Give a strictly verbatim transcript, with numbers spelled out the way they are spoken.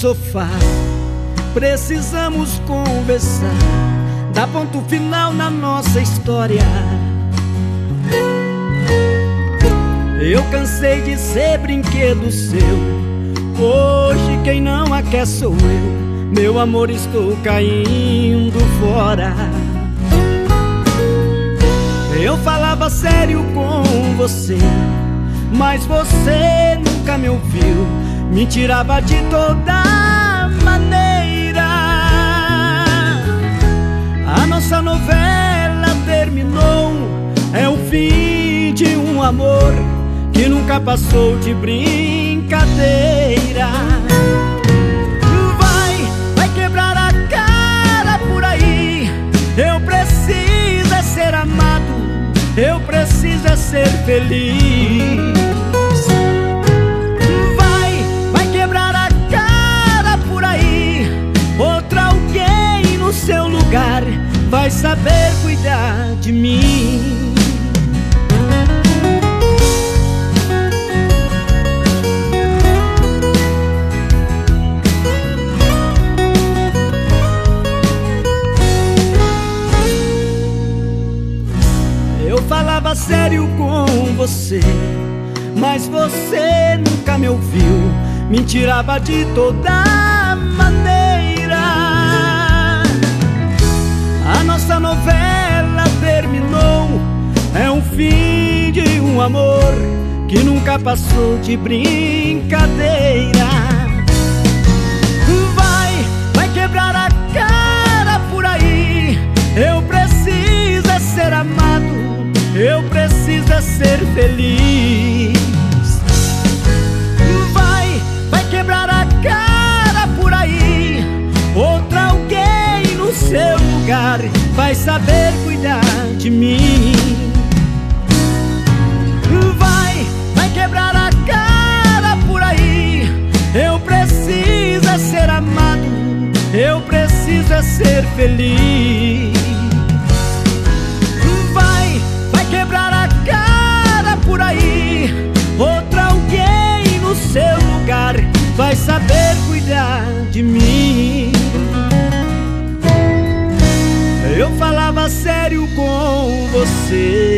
sofá, precisamos conversar, dar ponto final na nossa história. Eu cansei de ser brinquedo seu, hoje quem não a quer sou eu. Meu amor, estou caindo fora. Eu falava sério com você, mas você nunca me ouviu, me tirava de toda maneira. A nossa novela terminou, é o fim de um amor que nunca passou de brincadeira. Vai, vai quebrar a cara por aí. Eu preciso é ser amado, eu preciso é ser feliz. Vai, vai quebrar a cara por aí. Outra alguém no seu lugar vai saber cuidar de mim. Eu falava sério com você, mas você nunca me ouviu, me tirava de toda maneira. A nossa novela terminou, é o fim de um amor que nunca passou de brincadeira. Vai, vai quebrar a cara por aí. Eu preciso é ser amado, eu preciso é ser feliz. Vai, vai quebrar a cara por aí. Outra alguém no seu lugar vai saber cuidar de mim. Vai, vai quebrar a cara por aí. Eu preciso é ser amado, eu preciso é ser feliz. Quebrar a cara por aí. Outra alguém no seu lugar vai saber cuidar de mim. Eu falava sério com você,